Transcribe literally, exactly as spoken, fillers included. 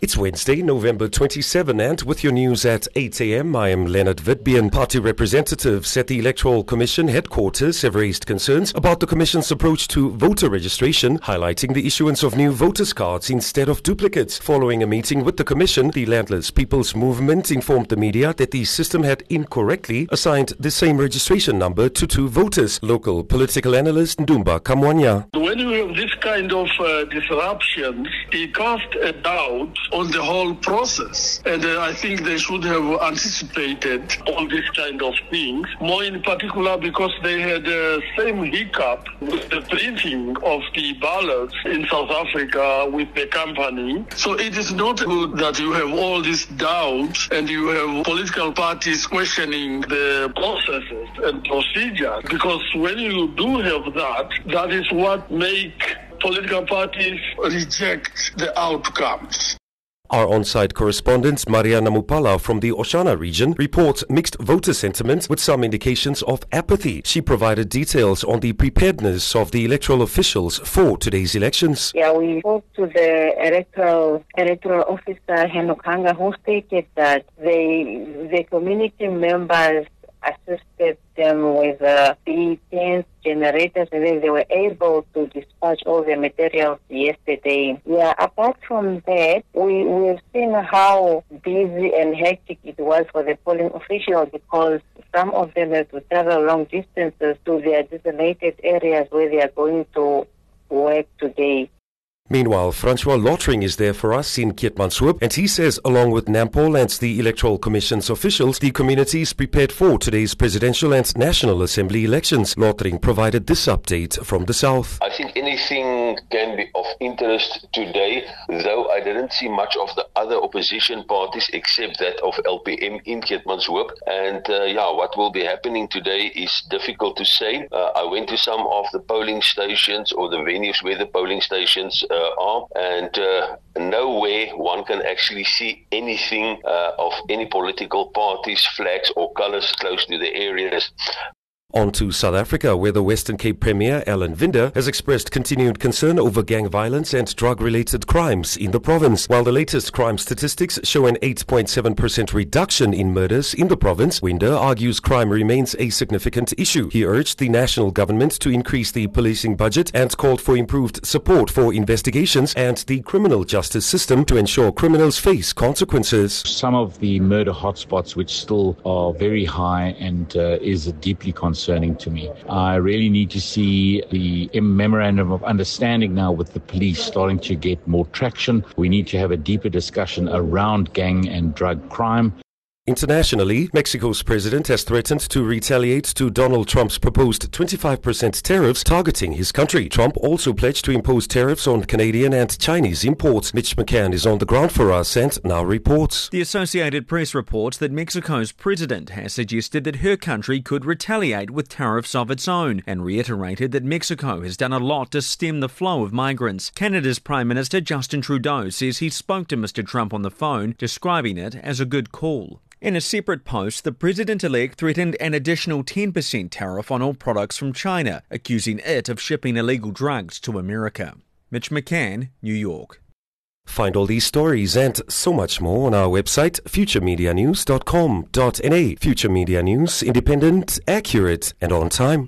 It's Wednesday, November twenty-seventh, and with your news at eight a.m, I am Leonard Witbeen. Party representatives at the Electoral Commission headquarters have raised concerns about the Commission's approach to voter registration, highlighting the issuance of new voters' cards instead of duplicates. Following a meeting with the Commission, the Landless People's Movement informed the media that the system had incorrectly assigned the same registration number to two voters. Local political analyst Ndumba Kamwanya. When you have this kind of uh, disruptions, it casts a doubt on the whole process. And uh, I think they should have anticipated all these kind of things, more in particular because they had the uh, same hiccup with the printing of the ballots in South Africa with the company. So it is not good that you have all this doubt and you have political parties questioning the processes and procedures, because when you do have that, that is what make political parties reject the outcomes. Our on-site correspondent, Mariana Mupala from the Oshana region, reports mixed voter sentiment with some indications of apathy. She provided details on the preparedness of the electoral officials for today's elections. Yeah, we spoke to the electoral electoral officer, Henokanga, who stated that they, the community members assisted them with uh, the tents, generators, and then they were able to dispatch all the materials yesterday. Yeah, apart from that, we, we've seen how busy and hectic it was for the polling officials, because some of them had to travel long distances to their designated areas where they are going to work today. Meanwhile, Francois Lottering is there for us in Keetmanshoop, and he says along with NAMPOL and the Electoral Commission's officials, the community is prepared for today's presidential and National Assembly elections. Lottering provided this update from the south. I think anything can be of interest today, though I didn't see much of the other opposition parties except that of L P M in Keetmanshoop. And uh, yeah, what will be happening today is difficult to say. Uh, I went to some of the polling stations or the venues where the polling stations uh, are, and uh, nowhere one can actually see anything uh, of any political parties, flags or colours close to the areas. On to South Africa, where the Western Cape Premier, Alan Vindher, has expressed continued concern over gang violence and drug-related crimes in the province. While the latest crime statistics show an eight point seven percent reduction in murders in the province, Vindher argues crime remains a significant issue. He urged the national government to increase the policing budget and called for improved support for investigations and the criminal justice system to ensure criminals face consequences. Some of the murder hotspots which still are very high and uh, is deeply concerning Concerning to me. I really need to see the memorandum of understanding now with the police starting to get more traction. We need to have a deeper discussion around gang and drug crime. Internationally, Mexico's president has threatened to retaliate to Donald Trump's proposed twenty-five percent tariffs targeting his country. Trump also pledged to impose tariffs on Canadian and Chinese imports. Mitch McCann is on the ground for us and now reports. The Associated Press reports that Mexico's president has suggested that her country could retaliate with tariffs of its own, and reiterated that Mexico has done a lot to stem the flow of migrants. Canada's Prime Minister Justin Trudeau says he spoke to Mister Trump on the phone, describing it as a good call. In a separate post, the president-elect threatened an additional ten percent tariff on all products from China, accusing it of shipping illegal drugs to America. Mitch McCann, New York. Find all these stories and so much more on our website, future media news dot com dot n a. Future Media News, independent, accurate, and on time.